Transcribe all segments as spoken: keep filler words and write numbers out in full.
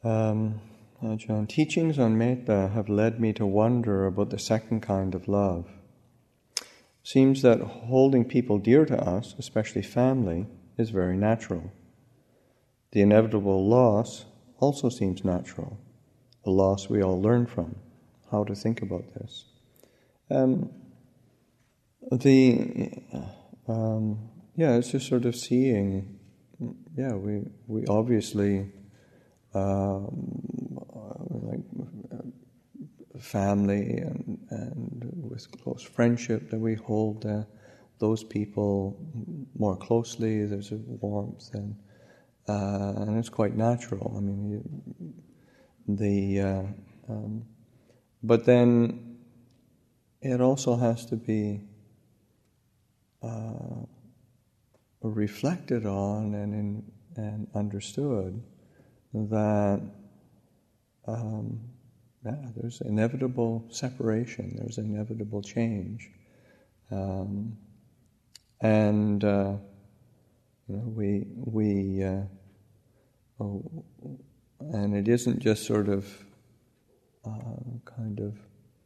Um, Ajahn, teachings on metta have led me to wonder about the second kind of love. Seems that holding people dear to us, especially family, is very natural. The inevitable loss also seems natural, a loss we all learn from, how to think about this. Um, the, um, yeah, it's just sort of seeing, yeah, we, we obviously, um, like family and, and with close friendship that we hold uh, those people more closely, there's a warmth and Uh, and it's quite natural. I mean, you, the uh, um, but then it also has to be uh, reflected on and in, and understood that um, yeah, there's inevitable separation, there's inevitable change, um, and. Uh, You know, we we uh, oh, and it isn't just sort of uh, kind of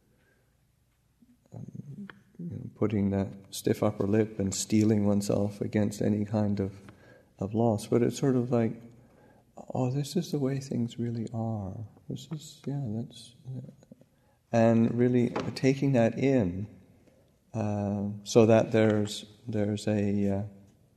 um, you know, putting that stiff upper lip and steeling oneself against any kind of of loss, but it's sort of like, oh, this is the way things really are. This is yeah, that's and really taking that in, uh, so that there's there's a uh,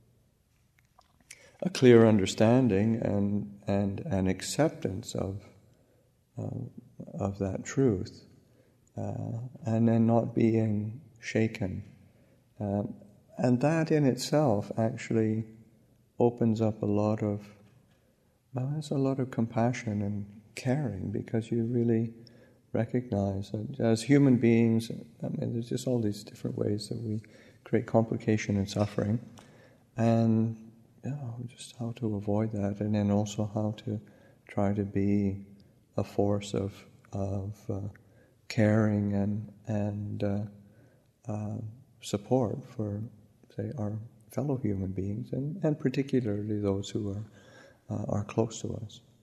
a clear understanding and and an acceptance of uh, of that truth, uh, and then not being shaken, um, and that in itself actually opens up a lot of well, there's a lot of compassion and caring, because you really recognize that as human beings, I mean, there's just all these different ways that we create complication and suffering, and yeah, just how to avoid that, and then also how to try to be a force of of uh, caring and and uh, uh, support for, say, our fellow human beings, and, and particularly those who are uh, are close to us.